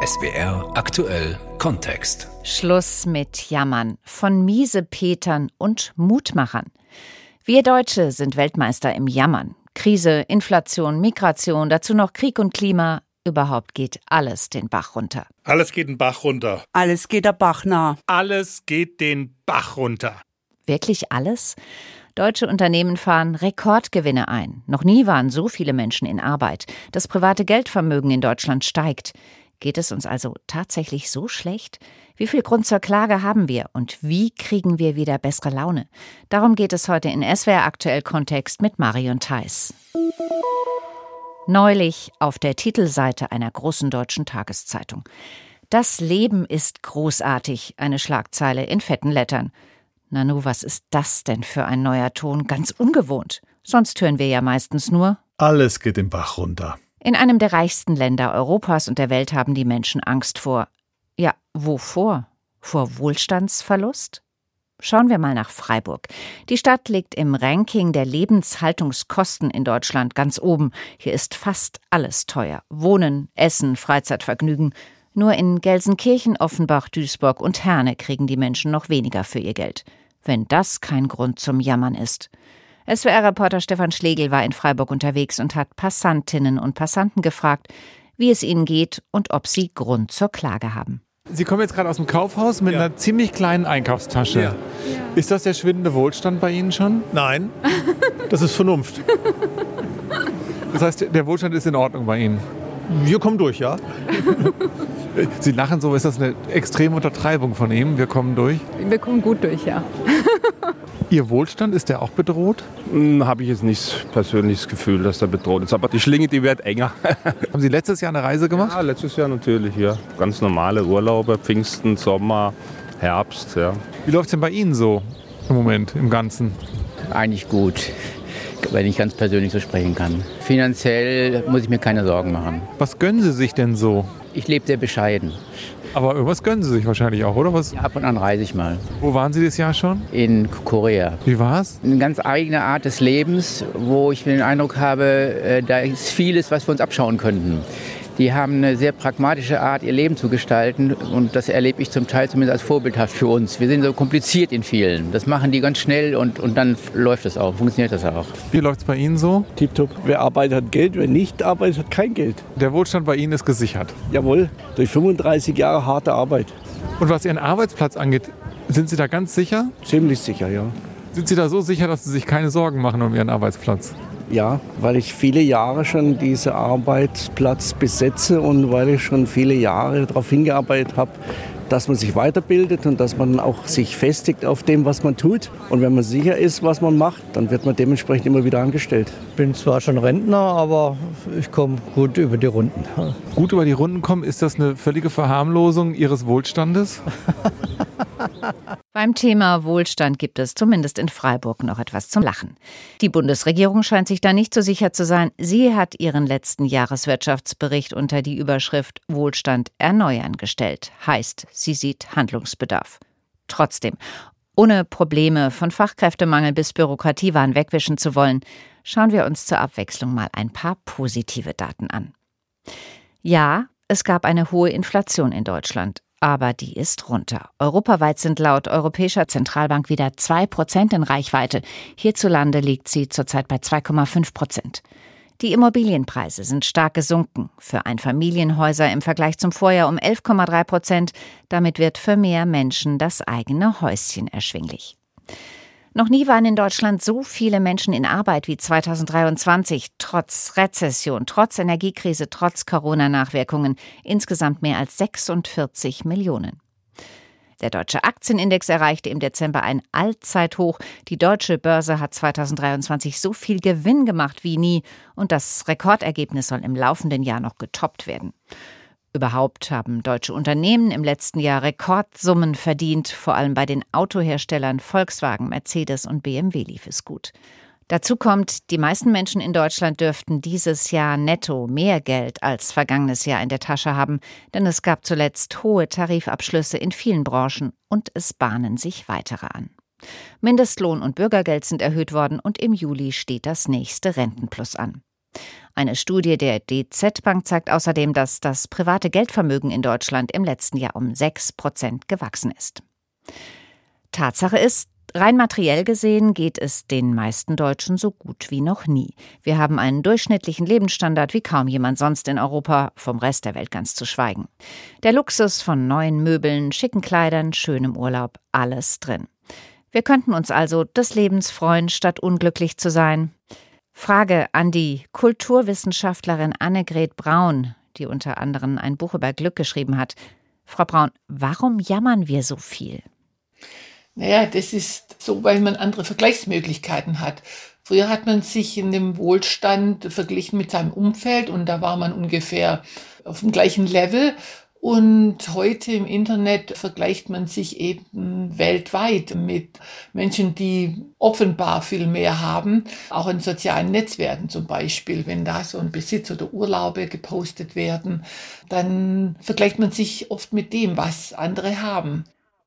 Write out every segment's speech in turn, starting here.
SWR aktuell Kontext. Schluss mit Jammern von Miesepetern und Mutmachern. Wir Deutsche sind Weltmeister im Jammern. Krise, Inflation, Migration, dazu noch Krieg und Klima. Überhaupt geht alles den Bach runter. Alles geht den Bach runter. Alles geht der Bach nah. Alles geht den Bach runter. Wirklich alles? Deutsche Unternehmen fahren Rekordgewinne ein. Noch nie waren so viele Menschen in Arbeit. Das private Geldvermögen in Deutschland steigt. Geht es uns also tatsächlich so schlecht? Wie viel Grund zur Klage haben wir und wie kriegen wir wieder bessere Laune? Darum geht es heute in SWR aktuell Kontext mit Marion Theis. Neulich auf der Titelseite einer großen deutschen Tageszeitung. Das Leben ist großartig, eine Schlagzeile in fetten Lettern. Nanu, was ist das denn für ein neuer Ton? Ganz ungewohnt. Sonst hören wir ja meistens nur: Alles geht den Bach runter. In einem der reichsten Länder Europas und der Welt haben die Menschen Angst vor. Ja, wovor? Vor Wohlstandsverlust? Schauen wir mal nach Freiburg. Die Stadt liegt im Ranking der Lebenshaltungskosten in Deutschland ganz oben. Hier ist fast alles teuer. Wohnen, Essen, Freizeitvergnügen. Nur in Gelsenkirchen, Offenbach, Duisburg und Herne kriegen die Menschen noch weniger für ihr Geld. Wenn das kein Grund zum Jammern ist. SWR-Reporter Stefan Schlegel war in Freiburg unterwegs und hat Passantinnen und Passanten gefragt, wie es ihnen geht und ob sie Grund zur Klage haben. Sie kommen jetzt gerade aus dem Kaufhaus mit einer ziemlich kleinen Einkaufstasche. Ja. Ist das der schwindende Wohlstand bei Ihnen schon? Nein, das ist Vernunft. Das heißt, der Wohlstand ist in Ordnung bei Ihnen? Wir kommen durch, ja. Sie lachen so, ist das eine extreme Untertreibung von ihm? Wir kommen durch? Wir kommen gut durch, ja. Ihr Wohlstand, ist der auch bedroht? Habe ich jetzt nicht persönlich das Gefühl, dass der bedroht ist. Aber die Schlinge, die wird enger. Haben Sie letztes Jahr eine Reise gemacht? Ja, letztes Jahr natürlich, ja. Ganz normale Urlaube, Pfingsten, Sommer, Herbst, ja. Wie läuft es denn bei Ihnen so im Moment, im Ganzen? Eigentlich gut, wenn ich ganz persönlich so sprechen kann. Finanziell muss ich mir keine Sorgen machen. Was gönnen Sie sich denn so? Ich lebe sehr bescheiden. Aber irgendwas gönnen Sie sich wahrscheinlich auch, oder was? Ja, ab und an reise ich mal. Wo waren Sie das Jahr schon? In Korea. Wie war's? Eine ganz eigene Art des Lebens, wo ich den Eindruck habe, da ist vieles, was wir uns abschauen könnten. Die haben eine sehr pragmatische Art, ihr Leben zu gestalten. Und das erlebe ich zum Teil zumindest als vorbildhaft für uns. Wir sind so kompliziert in vielen. Das machen die ganz schnell und dann läuft das auch, funktioniert das auch. Wie läuft's bei Ihnen so? Tipptopp. Wer arbeitet, hat Geld. Wer nicht arbeitet, hat kein Geld. Der Wohlstand bei Ihnen ist gesichert. Jawohl, durch 35 Jahre harte Arbeit. Und was Ihren Arbeitsplatz angeht, sind Sie da ganz sicher? Ziemlich sicher, ja. Sind Sie da so sicher, dass Sie sich keine Sorgen machen um Ihren Arbeitsplatz? Ja, weil ich viele Jahre schon diesen Arbeitsplatz besetze und weil ich schon viele Jahre darauf hingearbeitet habe, dass man sich weiterbildet und dass man auch sich festigt auf dem, was man tut. Und wenn man sicher ist, was man macht, dann wird man dementsprechend immer wieder angestellt. Ich bin zwar schon Rentner, aber ich komme gut über die Runden. Gut über die Runden kommen, ist das eine völlige Verharmlosung Ihres Wohlstandes? Beim Thema Wohlstand gibt es zumindest in Freiburg noch etwas zum Lachen. Die Bundesregierung scheint sich da nicht so sicher zu sein. Sie hat ihren letzten Jahreswirtschaftsbericht unter die Überschrift Wohlstand erneuern gestellt. Heißt, sie sieht Handlungsbedarf. Trotzdem, ohne Probleme von Fachkräftemangel bis Bürokratiewahn wegwischen zu wollen, schauen wir uns zur Abwechslung mal ein paar positive Daten an. Ja, es gab eine hohe Inflation in Deutschland. Aber die ist runter. Europaweit sind laut Europäischer Zentralbank wieder 2% in Reichweite. Hierzulande liegt sie zurzeit bei 2,5%. Die Immobilienpreise sind stark gesunken. Für Einfamilienhäuser im Vergleich zum Vorjahr um 11,3%. Damit wird für mehr Menschen das eigene Häuschen erschwinglich. Noch nie waren in Deutschland so viele Menschen in Arbeit wie 2023, trotz Rezession, trotz Energiekrise, trotz Corona-Nachwirkungen, insgesamt mehr als 46 Millionen. Der deutsche Aktienindex erreichte im Dezember ein Allzeithoch. Die deutsche Börse hat 2023 so viel Gewinn gemacht wie nie und das Rekordergebnis soll im laufenden Jahr noch getoppt werden. Überhaupt haben deutsche Unternehmen im letzten Jahr Rekordsummen verdient. Vor allem bei den Autoherstellern Volkswagen, Mercedes und BMW lief es gut. Dazu kommt, die meisten Menschen in Deutschland dürften dieses Jahr netto mehr Geld als vergangenes Jahr in der Tasche haben, denn es gab zuletzt hohe Tarifabschlüsse in vielen Branchen und es bahnen sich weitere an. Mindestlohn und Bürgergeld sind erhöht worden und im Juli steht das nächste Rentenplus an. Eine Studie der DZ Bank zeigt außerdem, dass das private Geldvermögen in Deutschland im letzten Jahr um 6% gewachsen ist. Tatsache ist, rein materiell gesehen geht es den meisten Deutschen so gut wie noch nie. Wir haben einen durchschnittlichen Lebensstandard wie kaum jemand sonst in Europa, vom Rest der Welt ganz zu schweigen. Der Luxus von neuen Möbeln, schicken Kleidern, schönem Urlaub, alles drin. Wir könnten uns also des Lebens freuen, statt unglücklich zu sein. Frage an die Kulturwissenschaftlerin Annegret Braun, die unter anderem ein Buch über Glück geschrieben hat. Frau Braun, warum jammern wir so viel? Naja, das ist so, weil man andere Vergleichsmöglichkeiten hat. Früher hat man sich in dem Wohlstand verglichen mit seinem Umfeld und da war man ungefähr auf dem gleichen Level. Und heute im Internet vergleicht man sich eben weltweit mit Menschen, die offenbar viel mehr haben, auch in sozialen Netzwerken zum Beispiel. Wenn da so ein Besitz oder Urlaube gepostet werden, dann vergleicht man sich oft mit dem, was andere haben.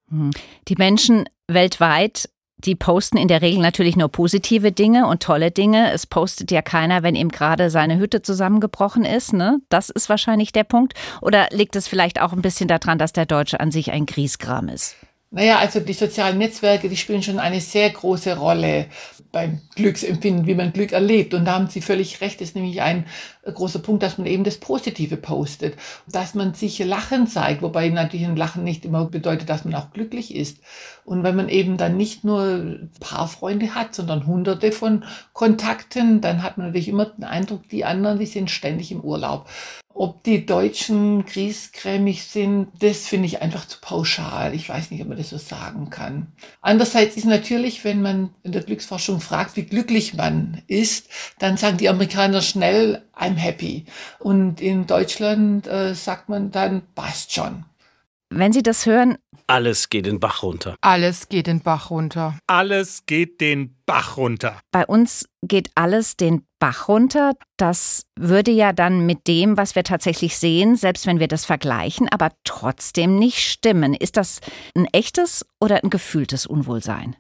Die Menschen weltweit, die posten in der Regel natürlich nur positive Dinge und tolle Dinge. Es postet ja keiner, wenn ihm gerade seine Hütte zusammengebrochen ist, ne? Das ist wahrscheinlich der Punkt. Oder liegt es vielleicht auch ein bisschen daran, dass der Deutsche an sich ein Griesgram ist? Naja, also die sozialen Netzwerke, die spielen schon eine sehr große Rolle beim Glücksempfinden, wie man Glück erlebt. Und da haben Sie völlig recht, das ist nämlich ein großer Punkt, dass man eben das Positive postet. Dass man sich Lachen zeigt, wobei natürlich ein Lachen nicht immer bedeutet, dass man auch glücklich ist. Und wenn man eben dann nicht nur ein paar Freunde hat, sondern hunderte von Kontakten, dann hat man natürlich immer den Eindruck, die anderen, die sind ständig im Urlaub. Ob die Deutschen griesgrämig sind, das finde ich einfach zu pauschal. Ich weiß nicht, ob man das so sagen kann. Andererseits ist natürlich, wenn man in der Glücksforschung fragt, wie glücklich man ist, dann sagen die Amerikaner schnell, I'm happy. Und in Deutschland sagt man dann, passt schon. Wenn Sie das hören, Alles geht den Bach runter. Alles geht den Bach runter. Alles geht den Bach runter. bei uns geht alles den Bach runter. Das würde ja dann mit dem, was wir tatsächlich sehen, selbst wenn wir das vergleichen, aber trotzdem nicht stimmen. Ist das ein echtes oder ein gefühltes Unwohlsein?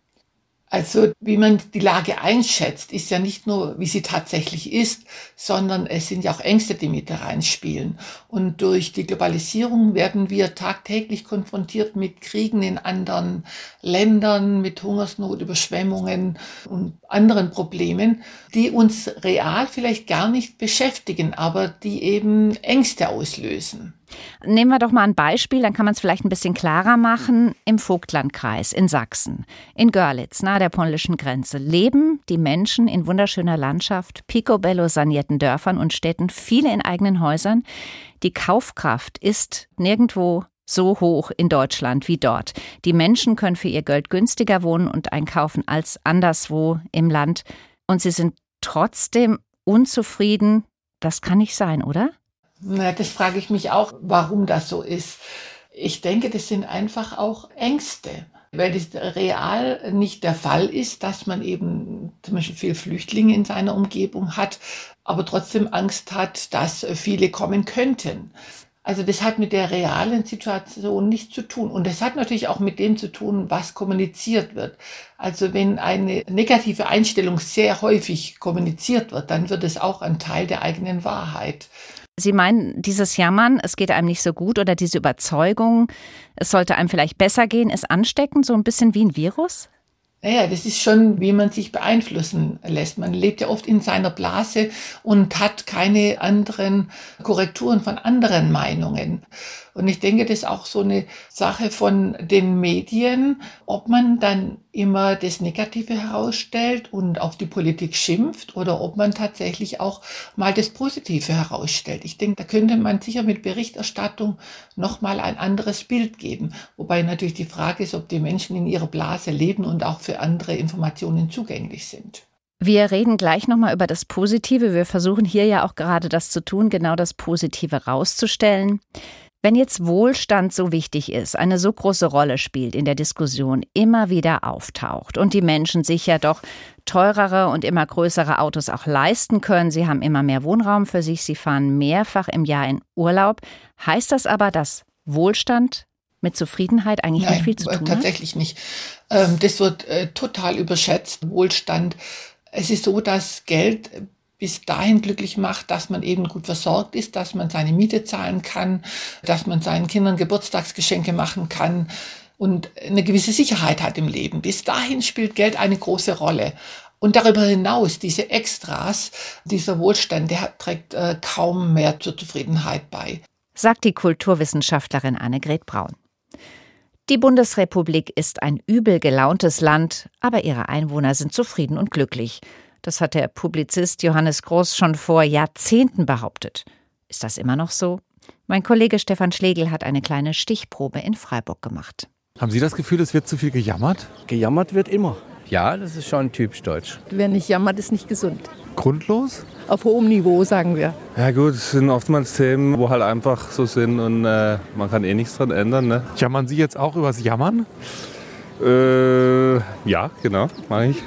Also wie man die Lage einschätzt, ist ja nicht nur, wie sie tatsächlich ist, sondern es sind ja auch Ängste, die mit da reinspielen. Und durch die Globalisierung werden wir tagtäglich konfrontiert mit Kriegen in anderen Ländern, mit Hungersnot, Überschwemmungen und anderen Problemen, die uns real vielleicht gar nicht beschäftigen, aber die eben Ängste auslösen. Nehmen wir doch mal ein Beispiel, dann kann man es vielleicht ein bisschen klarer machen. Im Vogtlandkreis in Sachsen, in Görlitz, nahe der polnischen Grenze, leben die Menschen in wunderschöner Landschaft, picobello sanierten Dörfern und Städten, viele in eigenen Häusern. Die Kaufkraft ist nirgendwo so hoch in Deutschland wie dort. Die Menschen können für ihr Geld günstiger wohnen und einkaufen als anderswo im Land. Und sie sind trotzdem unzufrieden. Das kann nicht sein, oder? Na, das frage ich mich auch, warum das so ist. Ich denke, das sind einfach auch Ängste, weil das real nicht der Fall ist, dass man eben zum Beispiel viele Flüchtlinge in seiner Umgebung hat, aber trotzdem Angst hat, dass viele kommen könnten. Also das hat mit der realen Situation nichts zu tun. Und das hat natürlich auch mit dem zu tun, was kommuniziert wird. Also wenn eine negative Einstellung sehr häufig kommuniziert wird, dann wird es auch ein Teil der eigenen Wahrheit. Sie meinen, dieses Jammern, es geht einem nicht so gut oder diese Überzeugung, es sollte einem vielleicht besser gehen, ist ansteckend, so ein bisschen wie ein Virus? Naja, das ist schon, wie man sich beeinflussen lässt. Man lebt ja oft in seiner Blase und hat keine anderen Korrekturen von anderen Meinungen. Und ich denke, das ist auch so eine Sache von den Medien, ob man dann immer das Negative herausstellt und auf die Politik schimpft oder ob man tatsächlich auch mal das Positive herausstellt. Ich denke, da könnte man sicher mit Berichterstattung nochmal ein anderes Bild geben. Wobei natürlich die Frage ist, ob die Menschen in ihrer Blase leben und auch für andere Informationen zugänglich sind. Wir reden gleich nochmal über das Positive. Wir versuchen hier ja auch gerade das zu tun, genau das Positive rauszustellen. Wenn jetzt Wohlstand so wichtig ist, eine so große Rolle spielt in der Diskussion, immer wieder auftaucht und die Menschen sich ja doch teurere und immer größere Autos auch leisten können, sie haben immer mehr Wohnraum für sich, sie fahren mehrfach im Jahr in Urlaub, heißt das aber, dass Wohlstand mit Zufriedenheit eigentlich nicht viel zu tun hat? Tatsächlich nicht. Das wird total überschätzt, Wohlstand. Es ist so, dass Geld bis dahin glücklich macht, dass man eben gut versorgt ist, dass man seine Miete zahlen kann, dass man seinen Kindern Geburtstagsgeschenke machen kann und eine gewisse Sicherheit hat im Leben. Bis dahin spielt Geld eine große Rolle. Und darüber hinaus, diese Extras, dieser Wohlstand, der trägt kaum mehr zur Zufriedenheit bei. Sagt die Kulturwissenschaftlerin Annegret Braun. Die Bundesrepublik ist ein übel gelauntes Land, aber ihre Einwohner sind zufrieden und glücklich. Das hat der Publizist Johannes Groß schon vor Jahrzehnten behauptet. Ist das immer noch so? Mein Kollege Stefan Schlegel hat eine kleine Stichprobe in Freiburg gemacht. Haben Sie das Gefühl, es wird zu viel gejammert? Gejammert wird immer. Ja, das ist schon typisch deutsch. Wer nicht jammert, ist nicht gesund. Grundlos? Auf hohem Niveau, sagen wir. Ja gut, es sind oftmals Themen, wo halt einfach so sind und man kann nichts dran ändern. Ne? Jammern Sie jetzt auch übers Jammern? Ja, genau, mache ich.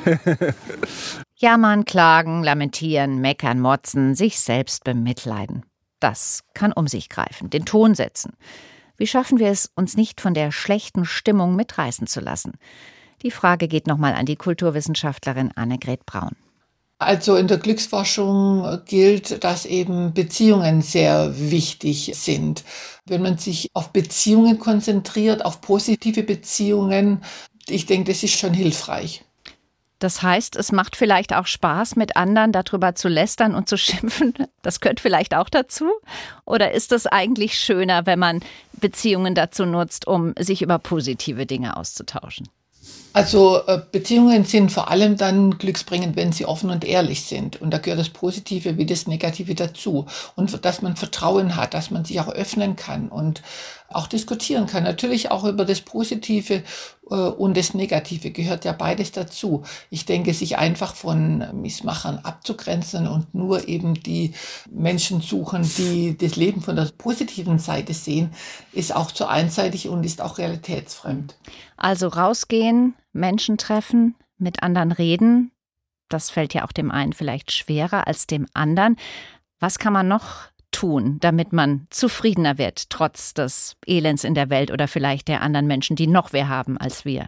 Jammern, klagen, lamentieren, meckern, motzen, sich selbst bemitleiden. Das kann um sich greifen, den Ton setzen. Wie schaffen wir es, uns nicht von der schlechten Stimmung mitreißen zu lassen? Die Frage geht nochmal an die Kulturwissenschaftlerin Annegret Braun. Also in der Glücksforschung gilt, dass eben Beziehungen sehr wichtig sind. Wenn man sich auf Beziehungen konzentriert, auf positive Beziehungen, ich denke, das ist schon hilfreich. Das heißt, es macht vielleicht auch Spaß, mit anderen darüber zu lästern und zu schimpfen. Das gehört vielleicht auch dazu? Oder ist es eigentlich schöner, wenn man Beziehungen dazu nutzt, um sich über positive Dinge auszutauschen? Also Beziehungen sind vor allem dann glücksbringend, wenn sie offen und ehrlich sind. Und da gehört das Positive wie das Negative dazu. Und dass man Vertrauen hat, dass man sich auch öffnen kann und auch diskutieren kann. Natürlich auch über das Positive und das Negative gehört ja beides dazu. Ich denke, sich einfach von Missmachern abzugrenzen und nur eben die Menschen suchen, die das Leben von der positiven Seite sehen, ist auch zu einseitig und ist auch realitätsfremd. Also rausgehen, Menschen treffen, mit anderen reden, das fällt ja auch dem einen vielleicht schwerer als dem anderen. Was kann man noch tun, damit man zufriedener wird, trotz des Elends in der Welt oder vielleicht der anderen Menschen, die noch mehr haben als wir?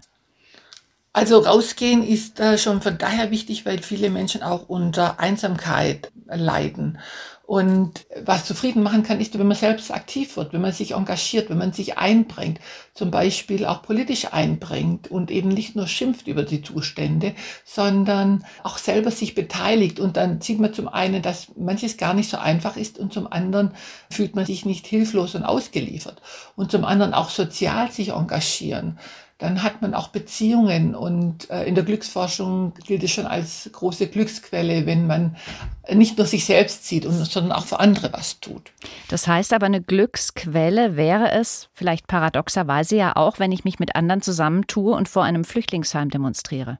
Also rausgehen ist schon von daher wichtig, weil viele Menschen auch unter Einsamkeit leiden. Und was zufrieden machen kann, ist, wenn man selbst aktiv wird, wenn man sich engagiert, wenn man sich einbringt, zum Beispiel auch politisch einbringt und eben nicht nur schimpft über die Zustände, sondern auch selber sich beteiligt. Und dann sieht man zum einen, dass manches gar nicht so einfach ist und zum anderen fühlt man sich nicht hilflos und ausgeliefert. Und zum anderen auch sozial sich engagieren. Dann hat man auch Beziehungen und in der Glücksforschung gilt es schon als große Glücksquelle, wenn man nicht nur sich selbst sieht, sondern auch für andere was tut. Das heißt aber, eine Glücksquelle wäre es, vielleicht paradoxerweise ja auch, wenn ich mich mit anderen zusammentue und vor einem Flüchtlingsheim demonstriere.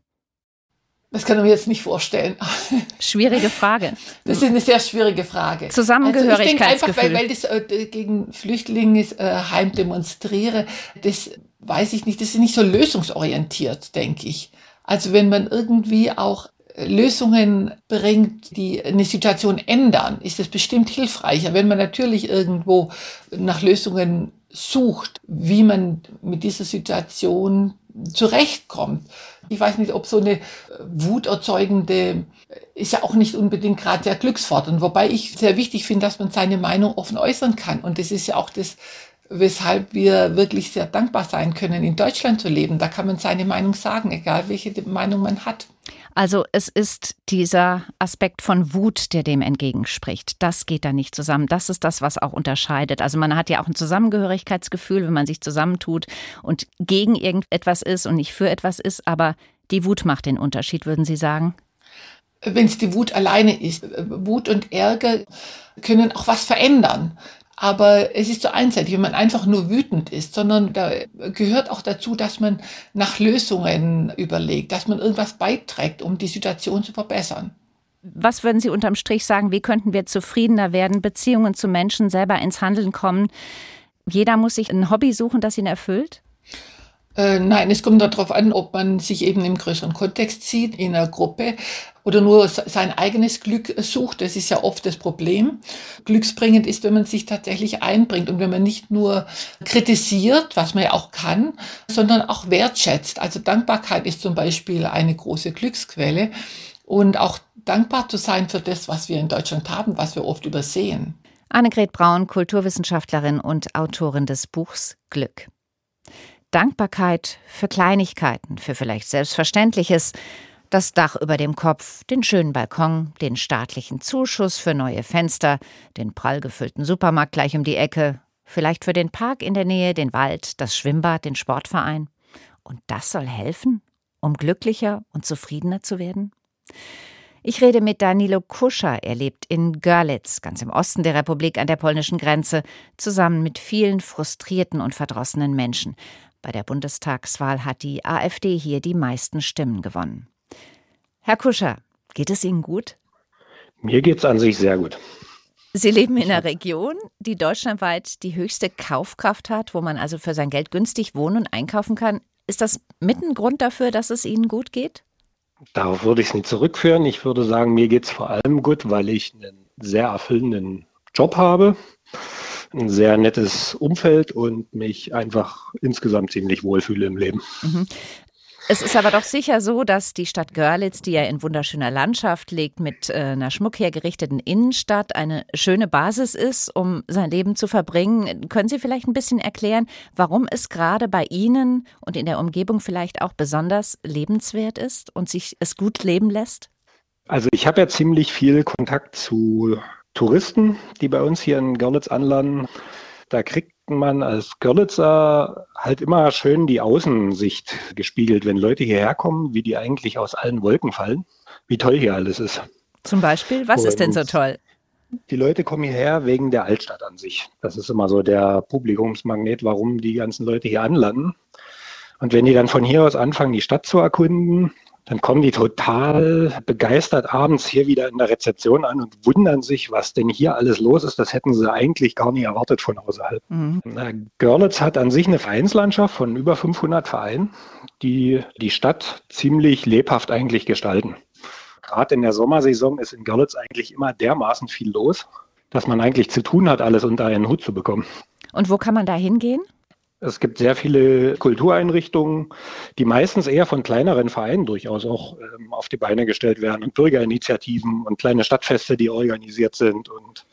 Das kann man mir jetzt nicht vorstellen. Schwierige Frage. Das ist eine sehr schwierige Frage. Zusammengehörigkeitsgefühl. Also ich denke einfach, weil das gegen Flüchtlingsheim demonstriere, das weiß ich nicht, das ist nicht so lösungsorientiert, denke ich. Also wenn man irgendwie auch Lösungen bringt, die eine Situation ändern, ist das bestimmt hilfreicher. Wenn man natürlich irgendwo nach Lösungen sucht, wie man mit dieser Situation zurechtkommt. Ich weiß nicht, ob so eine wuterzeugende, ist ja auch nicht unbedingt gerade sehr glücksfordernd, wobei ich sehr wichtig finde, dass man seine Meinung offen äußern kann. Und das ist ja auch das, weshalb wir wirklich sehr dankbar sein können, in Deutschland zu leben. Da kann man seine Meinung sagen, egal welche Meinung man hat. Also es ist dieser Aspekt von Wut, der dem entgegenspricht. Das geht da nicht zusammen. Das ist das, was auch unterscheidet. Also man hat ja auch ein Zusammengehörigkeitsgefühl, wenn man sich zusammentut und gegen irgendetwas ist und nicht für etwas ist. Aber die Wut macht den Unterschied, würden Sie sagen? Wenn es die Wut alleine ist. Wut und Ärger können auch was verändern. Aber es ist so einseitig, wenn man einfach nur wütend ist, sondern da gehört auch dazu, dass man nach Lösungen überlegt, dass man irgendwas beiträgt, um die Situation zu verbessern. Was würden Sie unterm Strich sagen, wie könnten wir zufriedener werden, Beziehungen zu Menschen, selber ins Handeln kommen? Jeder muss sich ein Hobby suchen, das ihn erfüllt? Nein, es kommt darauf an, ob man sich eben im größeren Kontext sieht, in einer Gruppe oder nur sein eigenes Glück sucht. Das ist ja oft das Problem. Glücksbringend ist, wenn man sich tatsächlich einbringt und wenn man nicht nur kritisiert, was man ja auch kann, sondern auch wertschätzt. Also Dankbarkeit ist zum Beispiel eine große Glücksquelle. und auch dankbar zu sein für das, was wir in Deutschland haben, was wir oft übersehen. Annegret Braun, Kulturwissenschaftlerin und Autorin des Buchs Glück. Dankbarkeit für Kleinigkeiten, für vielleicht Selbstverständliches, das Dach über dem Kopf, den schönen Balkon, den staatlichen Zuschuss für neue Fenster, den prall gefüllten Supermarkt gleich um die Ecke, vielleicht für den Park in der Nähe, den Wald, das Schwimmbad, den Sportverein. Und das soll helfen, um glücklicher und zufriedener zu werden? Ich rede mit Danilo Kuscher. Er lebt in Görlitz, ganz im Osten der Republik an der polnischen Grenze, zusammen mit vielen frustrierten und verdrossenen Menschen. Bei der Bundestagswahl hat die AfD hier die meisten Stimmen gewonnen. Herr Kuscher, geht es Ihnen gut? Mir geht es an sich sehr gut. Sie leben in einer Region, die deutschlandweit die höchste Kaufkraft hat, wo man also für sein Geld günstig wohnen und einkaufen kann. Ist das mit ein Grund dafür, dass es Ihnen gut geht? Darauf würde ich es nicht zurückführen. Ich würde sagen, mir geht es vor allem gut, weil ich einen sehr erfüllenden Job habe, ein sehr nettes Umfeld und mich einfach insgesamt ziemlich wohlfühle im Leben. Mhm. Es ist aber doch sicher so, dass die Stadt Görlitz, die ja in wunderschöner Landschaft liegt, mit einer schmuckhergerichteten Innenstadt eine schöne Basis ist, um sein Leben zu verbringen. Können Sie vielleicht ein bisschen erklären, warum es gerade bei Ihnen und in der Umgebung vielleicht auch besonders lebenswert ist und sich es gut leben lässt? Also ich habe ja ziemlich viel Kontakt zu Touristen, die bei uns hier in Görlitz anlanden. Da kriegt man als Görlitzer halt immer schön die Außensicht gespiegelt, wenn Leute hierher kommen, wie die eigentlich aus allen Wolken fallen, wie toll hier alles ist. Zum Beispiel, was ist denn so toll? Die Leute kommen hierher wegen der Altstadt an sich. Das ist immer so der Publikumsmagnet, warum die ganzen Leute hier anlanden. Und wenn die dann von hier aus anfangen, die Stadt zu erkunden, dann kommen die total begeistert abends hier wieder in der Rezeption an und wundern sich, was denn hier alles los ist. Das hätten sie eigentlich gar nicht erwartet von außerhalb. Görlitz hat an sich eine Vereinslandschaft von über 500 Vereinen, die die Stadt ziemlich lebhaft eigentlich gestalten. Gerade in der Sommersaison ist in Görlitz eigentlich immer dermaßen viel los, dass man eigentlich zu tun hat, alles unter einen Hut zu bekommen. Und wo kann man da hingehen? Es gibt sehr viele Kultureinrichtungen, die meistens eher von kleineren Vereinen durchaus auch auf die Beine gestellt werden und Bürgerinitiativen und kleine Stadtfeste, die organisiert sind und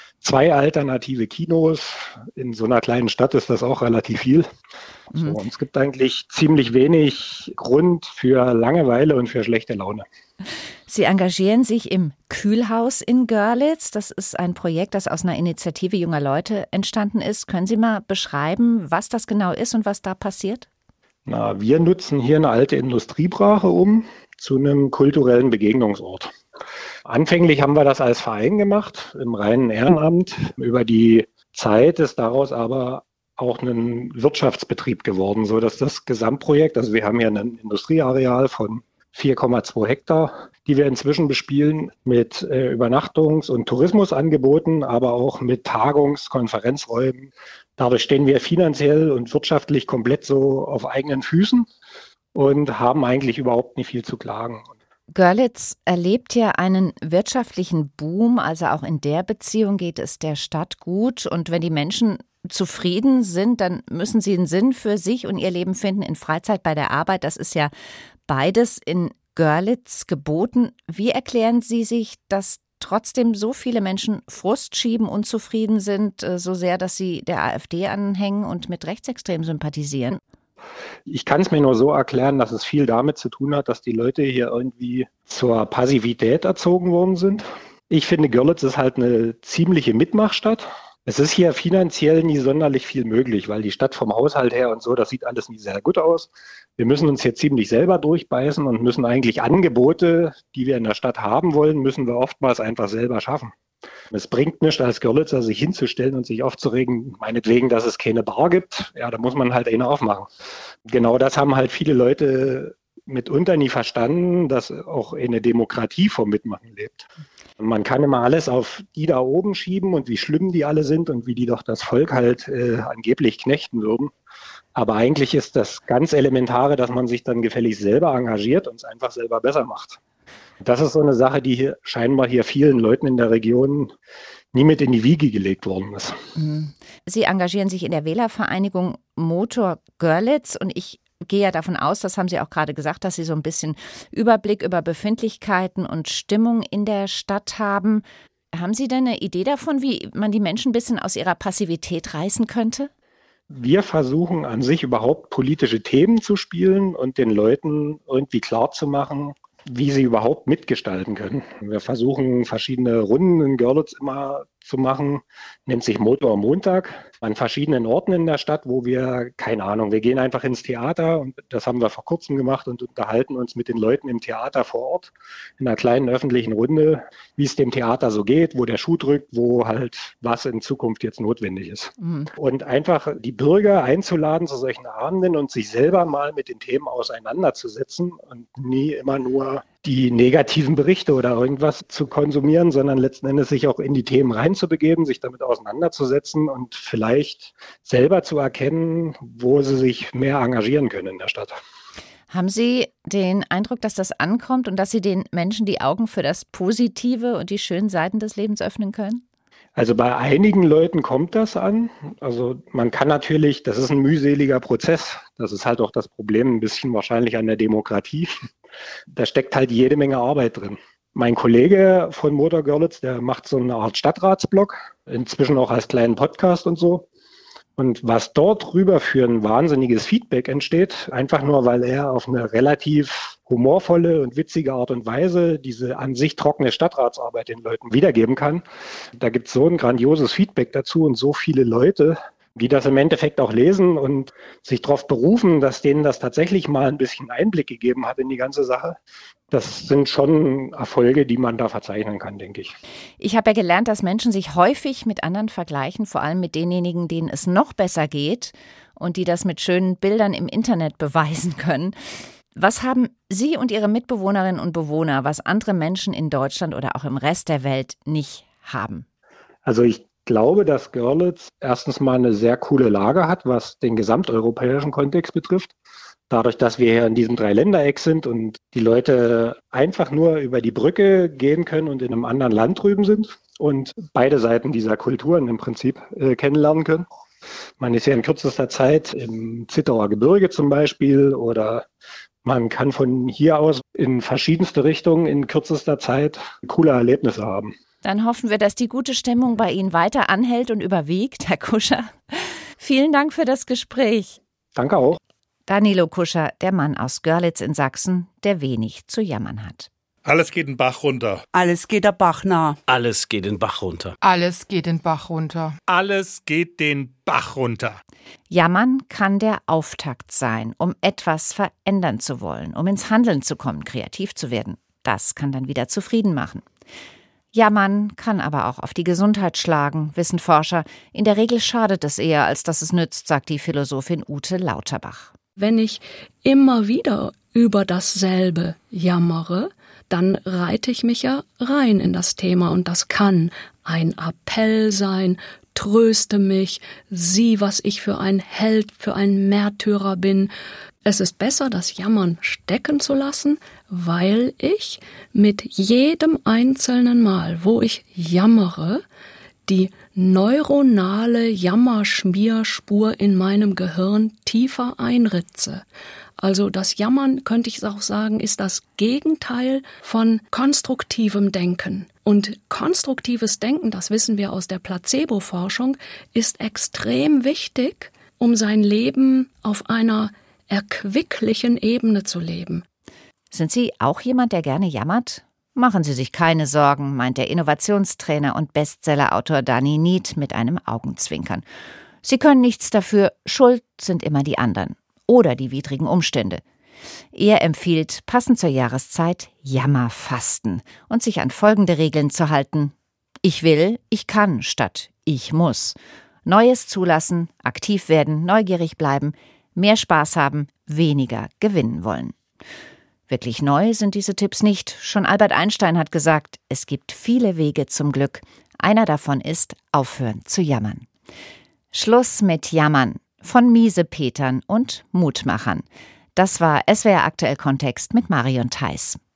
2 alternative Kinos. In so einer kleinen Stadt ist das auch relativ viel. So, und es gibt eigentlich ziemlich wenig Grund für Langeweile und für schlechte Laune. Sie engagieren sich im Kühlhaus in Görlitz. Das ist ein Projekt, das aus einer Initiative junger Leute entstanden ist. Können Sie mal beschreiben, was das genau ist und was da passiert? Wir nutzen hier eine alte Industriebrache zu einem kulturellen Begegnungsort. Anfänglich haben wir das als Verein gemacht, im reinen Ehrenamt. Über die Zeit ist daraus aber auch ein Wirtschaftsbetrieb geworden, sodass das Gesamtprojekt, also wir haben hier ein Industrieareal von 4,2 Hektar, die wir inzwischen bespielen mit Übernachtungs- und Tourismusangeboten, aber auch mit Tagungs-, Konferenzräumen. Dadurch stehen wir finanziell und wirtschaftlich komplett so auf eigenen Füßen und haben eigentlich überhaupt nicht viel zu klagen. Görlitz erlebt ja einen wirtschaftlichen Boom, also auch in der Beziehung geht es der Stadt gut. Und wenn die Menschen zufrieden sind, dann müssen sie einen Sinn für sich und ihr Leben finden in Freizeit, bei der Arbeit. Das ist ja beides in Görlitz geboten. Wie erklären Sie sich, dass trotzdem so viele Menschen Frust schieben, unzufrieden sind, so sehr, dass sie der AfD anhängen und mit Rechtsextremen sympathisieren? Ich kann es mir nur so erklären, dass es viel damit zu tun hat, dass die Leute hier irgendwie zur Passivität erzogen worden sind. Ich finde, Görlitz ist halt eine ziemliche Mitmachstadt. Es ist hier finanziell nie sonderlich viel möglich, weil die Stadt vom Haushalt her und so, das sieht alles nie sehr gut aus. Wir müssen uns hier ziemlich selber durchbeißen und müssen eigentlich Angebote, die wir in der Stadt haben wollen, müssen wir oftmals einfach selber schaffen. Es bringt nichts als Görlitzer, sich hinzustellen und sich aufzuregen, meinetwegen, dass es keine Bar gibt. Ja, da muss man halt eine aufmachen. Genau das haben halt viele Leute mitunter nie verstanden, dass auch eine Demokratie vom Mitmachen lebt. Und man kann immer alles auf die da oben schieben und wie schlimm die alle sind und wie die doch das Volk halt angeblich knechten würden. Aber eigentlich ist das ganz Elementare, dass man sich dann gefälligst selber engagiert und es einfach selber besser macht. Das ist so eine Sache, die hier scheinbar vielen Leuten in der Region nie mit in die Wiege gelegt worden ist. Sie engagieren sich in der Wählervereinigung Motor Görlitz und ich gehe ja davon aus, das haben Sie auch gerade gesagt, dass Sie so ein bisschen Überblick über Befindlichkeiten und Stimmung in der Stadt haben. Haben Sie denn eine Idee davon, wie man die Menschen ein bisschen aus ihrer Passivität reißen könnte? Wir versuchen an sich überhaupt politische Themen zu spielen und den Leuten irgendwie klarzumachen, wie sie überhaupt mitgestalten können. Wir versuchen verschiedene Runden in Görlitz immer zu machen, nennt sich Motor Montag, an verschiedenen Orten in der Stadt, wo wir, keine Ahnung, wir gehen einfach ins Theater und das haben wir vor kurzem gemacht und unterhalten uns mit den Leuten im Theater vor Ort in einer kleinen öffentlichen Runde, wie es dem Theater so geht, wo der Schuh drückt, wo halt was in Zukunft jetzt notwendig ist. Und einfach die Bürger einzuladen zu solchen Abenden und sich selber mal mit den Themen auseinanderzusetzen und nie immer nur die negativen Berichte oder irgendwas zu konsumieren, sondern letzten Endes sich auch in die Themen reinzubegeben, sich damit auseinanderzusetzen und vielleicht selber zu erkennen, wo sie sich mehr engagieren können in der Stadt. Haben Sie den Eindruck, dass das ankommt und dass Sie den Menschen die Augen für das Positive und die schönen Seiten des Lebens öffnen können? Also bei einigen Leuten kommt das an. Also man kann natürlich, das ist ein mühseliger Prozess. Das ist halt auch das Problem ein bisschen wahrscheinlich an der Demokratie. Da steckt halt jede Menge Arbeit drin. Mein Kollege von Motor Görlitz, der macht so eine Art Stadtratsblog, inzwischen auch als kleinen Podcast und so. Und was dort rüber für ein wahnsinniges Feedback entsteht, einfach nur, weil er auf eine relativ humorvolle und witzige Art und Weise diese an sich trockene Stadtratsarbeit den Leuten wiedergeben kann. Da gibt es so ein grandioses Feedback dazu und so viele Leute, die das im Endeffekt auch lesen und sich darauf berufen, dass denen das tatsächlich mal ein bisschen Einblick gegeben hat in die ganze Sache. Das sind schon Erfolge, die man da verzeichnen kann, denke ich. Ich habe ja gelernt, dass Menschen sich häufig mit anderen vergleichen, vor allem mit denjenigen, denen es noch besser geht und die das mit schönen Bildern im Internet beweisen können. Was haben Sie und Ihre Mitbewohnerinnen und Bewohner, was andere Menschen in Deutschland oder auch im Rest der Welt nicht haben? Also ich glaube, dass Görlitz erstens mal eine sehr coole Lage hat, was den gesamteuropäischen Kontext betrifft. Dadurch, dass wir hier in diesem Dreiländereck sind und die Leute einfach nur über die Brücke gehen können und in einem anderen Land drüben sind und beide Seiten dieser Kulturen im Prinzip kennenlernen können. Man ist ja in kürzester Zeit im Zittauer Gebirge zum Beispiel oder man kann von hier aus in verschiedenste Richtungen in kürzester Zeit coole Erlebnisse haben. Dann hoffen wir, dass die gute Stimmung bei Ihnen weiter anhält und überwiegt, Herr Kuscher. Vielen Dank für das Gespräch. Danke auch. Danilo Kuscher, der Mann aus Görlitz in Sachsen, der wenig zu jammern hat. Alles geht den Bach runter. Alles geht der Bach nah. Alles geht den Bach runter. Alles geht den Bach runter. Alles geht den Bach runter. Jammern kann der Auftakt sein, um etwas verändern zu wollen, um ins Handeln zu kommen, kreativ zu werden. Das kann dann wieder zufrieden machen. Jammern kann aber auch auf die Gesundheit schlagen, wissen Forscher. In der Regel schadet es eher, als dass es nützt, sagt die Philosophin Ute Lauterbach. Wenn ich immer wieder über dasselbe jammere, dann reite ich mich ja rein in das Thema und das kann ein Appell sein, tröste mich, sieh, was ich für ein Held, für ein Märtyrer bin. Es ist besser, das Jammern stecken zu lassen, weil ich mit jedem einzelnen Mal, wo ich jammere, die neuronale Jammerschmierspur in meinem Gehirn tiefer einritze. Also das Jammern, könnte ich auch sagen, ist das Gegenteil von konstruktivem Denken. Und konstruktives Denken, das wissen wir aus der Placebo-Forschung, ist extrem wichtig, um sein Leben auf einer erquicklichen Ebene zu leben. Sind Sie auch jemand, der gerne jammert? Machen Sie sich keine Sorgen, meint der Innovationstrainer und Bestsellerautor Dani Nieth mit einem Augenzwinkern. Sie können nichts dafür, schuld sind immer die anderen oder die widrigen Umstände. Er empfiehlt, passend zur Jahreszeit, Jammerfasten und sich an folgende Regeln zu halten. Ich will, ich kann statt ich muss. Neues zulassen, aktiv werden, neugierig bleiben, mehr Spaß haben, weniger gewinnen wollen. Wirklich neu sind diese Tipps nicht. Schon Albert Einstein hat gesagt, es gibt viele Wege zum Glück. Einer davon ist, aufhören zu jammern. Schluss mit Jammern von Miesepetern und Mutmachern. Das war SWR Aktuell Kontext mit Marion Theis.